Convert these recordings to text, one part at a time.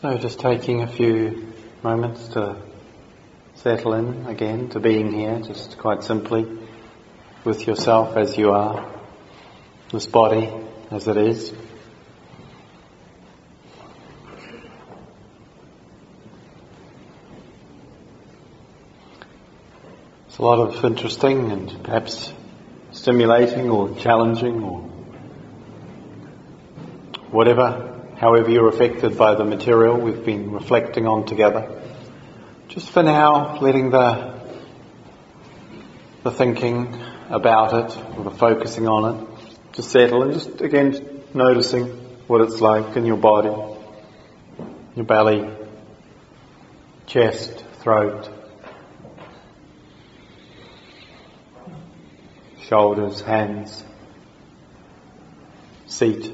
So just taking a few moments to settle in again, to being here, just quite simply with yourself as you are, this body as it is. It's a lot of interesting and perhaps stimulating or challenging or whatever, however you're affected by the material we've been reflecting on together. Just for now, letting the thinking about it, or the focusing on it, just settle and just again noticing what it's like in your body, your belly, chest, throat, shoulders, hands, seat.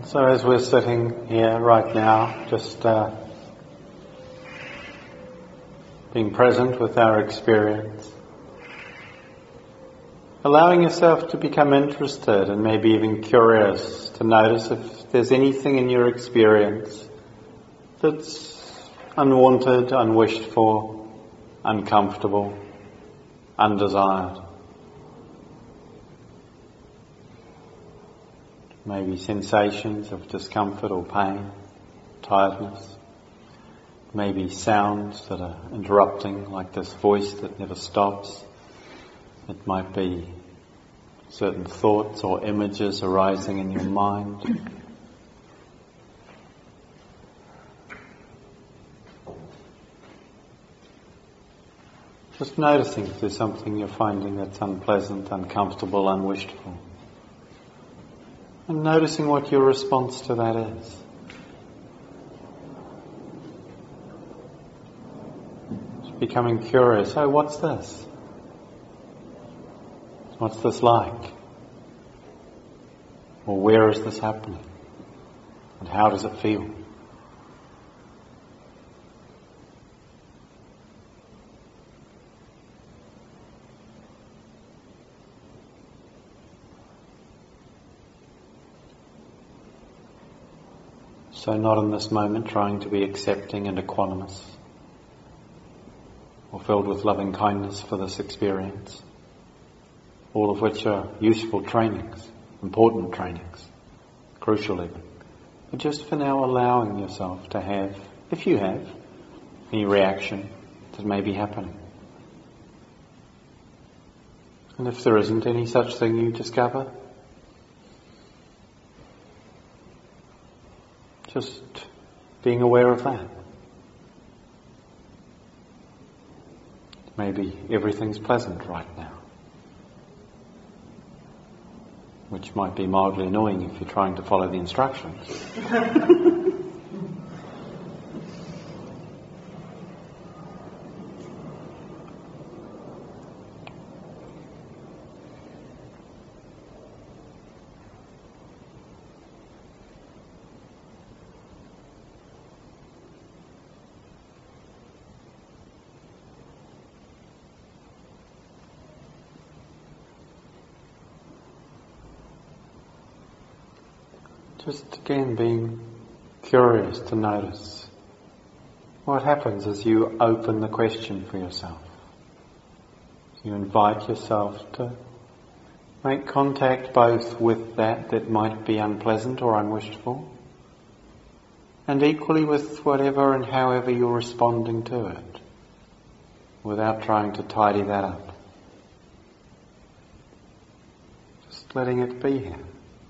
So as we're sitting here right now, just being present with our experience, allowing yourself to become interested and maybe even curious to notice if there's anything in your experience that's unwanted, unwished for, uncomfortable, undesired. Maybe sensations of discomfort or pain, tiredness. Maybe sounds that are interrupting, like this voice that never stops. It might be certain thoughts or images arising in your mind. Just noticing if there's something you're finding that's unpleasant, uncomfortable, unwished for. And noticing what your response to that is. Just becoming curious. Oh, what's this? What's this like? Or where is this happening? And how does it feel? So not in this moment trying to be accepting and equanimous or filled with loving kindness for this experience, all of which are useful trainings, important trainings, crucial even. But just for now allowing yourself to have, if you have, any reaction that may be happening. And if there isn't any such thing you discover, just being aware of that. Maybe everything's pleasant right now, which might be mildly annoying if you're trying to follow the instructions. Just again being curious to notice what happens as you open the question for yourself. You invite yourself to make contact both with that might be unpleasant or unwished for, and equally with whatever and however you're responding to it, without trying to tidy that up. Just letting it be here.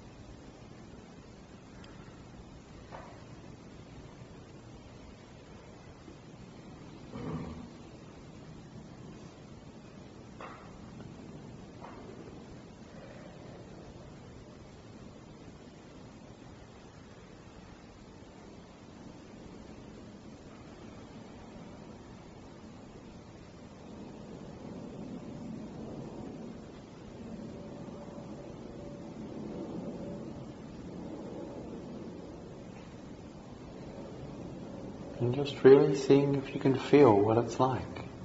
And just really seeing if you can feel what it's like.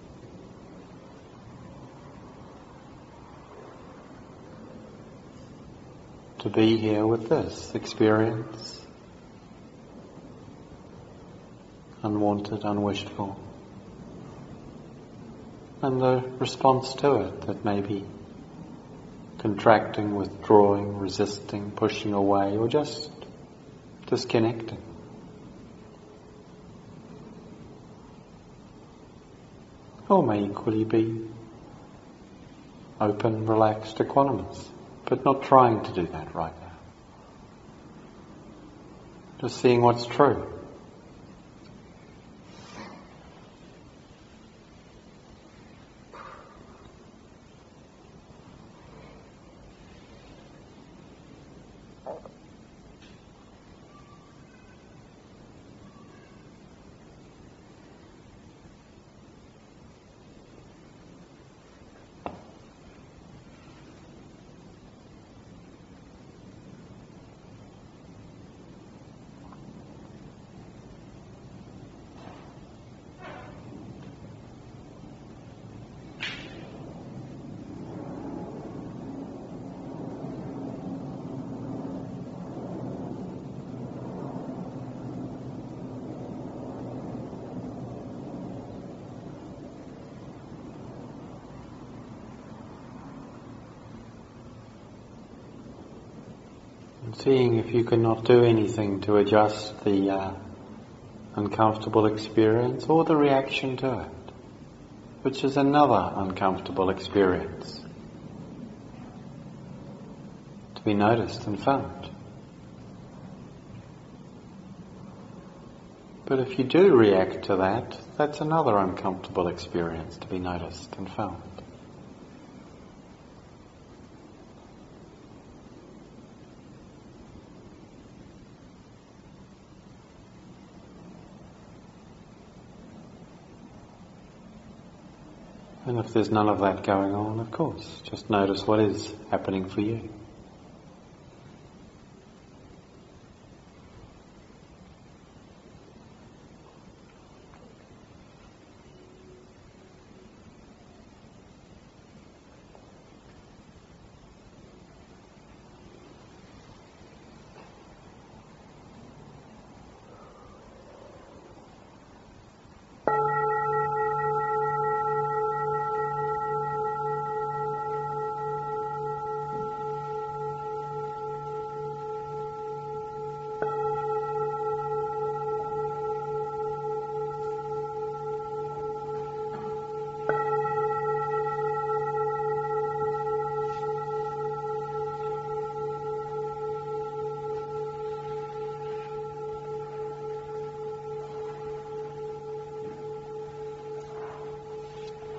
To be here with this experience, unwanted, unwished for, and the response to it that may be contracting, withdrawing, resisting, pushing away, or just disconnecting. Or may equally be open, relaxed, equanimous, but not trying to do that right now. Just seeing what's true. And seeing if you cannot do anything to adjust the uncomfortable experience or the reaction to it, which is another uncomfortable experience to be noticed and felt. But if you do react to that, that's another uncomfortable experience to be noticed and felt. And if there's none of that going on, of course, just notice what is happening for you.